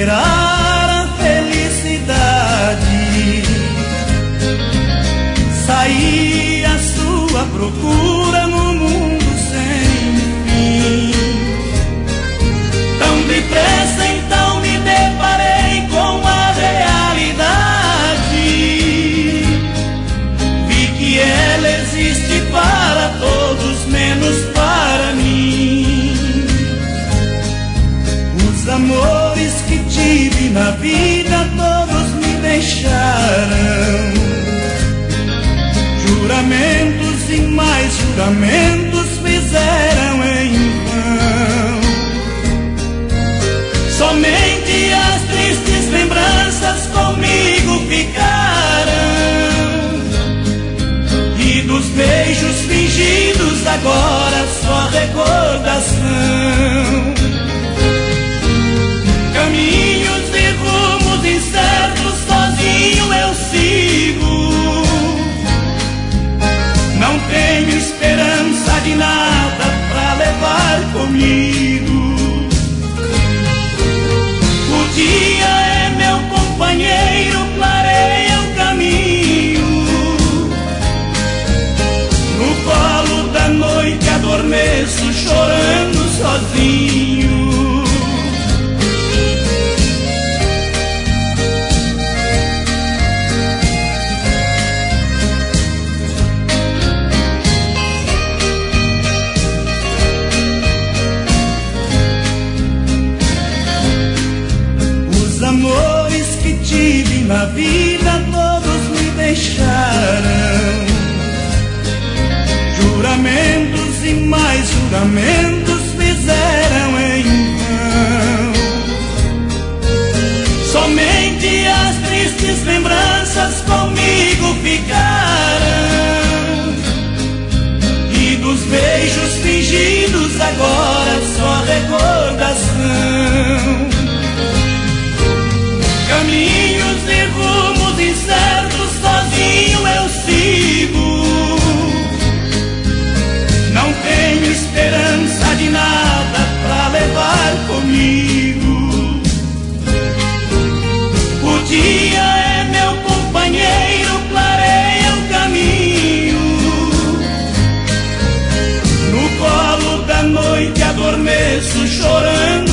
esperar a felicidade. Saí à sua procura no mundo sem fim. Tão depressa então me deparei com a realidade. Vi que ela existe para todos, menos para mim. Os amores que tive na vida todos me deixaram. Juramentos e mais juramentos fizeram em vão. Somente as tristes lembranças comigo ficaram. E dos beijos fingidos agora só recordação. Caminhos e rumos incertos sozinho eu sigo. Não tenho esperança de nada pra levar comigo. O dia é meu companheiro, clareia o caminho. No colo da noite adormeço, chorando sozinho. Os amores que tive na vida todos me deixaram. Juramentos e mais juramentos fizeram em vão. Somente as tristes lembranças comigo ficaram. E dos beijos fingidos agora só recordação. Caminhos e rumos incertos sozinho eu sigo. Não tenho esperança de nada pra levar comigo. O dia é meu companheiro, clareia o caminho. No colo da noite adormeço, chorando